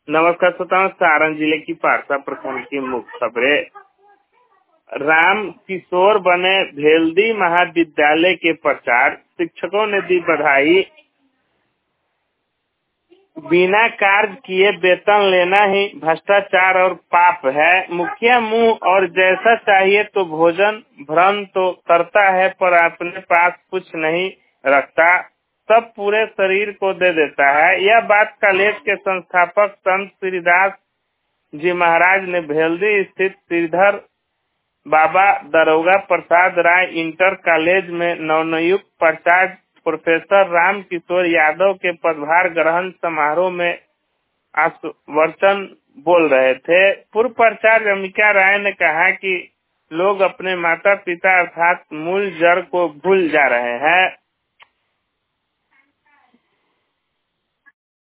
नमस्कार श्रोताओं, सारण जिले की पारसा प्रखंड की मुख्य खबरें। राम किशोर बने भेल्दी महाविद्यालय के प्रचार, शिक्षकों ने दी बधाई। बिना कार्य किए वेतन लेना ही भ्रष्टाचार और पाप है। मुखिया मुंह और जैसा चाहिए तो भोजन भ्रम तो करता है, पर अपने पास कुछ नहीं रखता, सब पूरे शरीर को दे देता है। यह बात कॉलेज के संस्थापक संत श्रीदास जी महाराज ने भेल्दी स्थित श्रीधर बाबा दरोगा प्रसाद राय इंटर कॉलेज में नवनियुक्त प्राचार्य प्रोफेसर राम किशोर यादव के पदभार ग्रहण समारोह में आश्वासन बोल रहे थे। पूर्व प्राचार्य अमिका राय ने कहा कि लोग अपने माता पिता अर्थात मूल जड़ को भूल जा रहे हैं।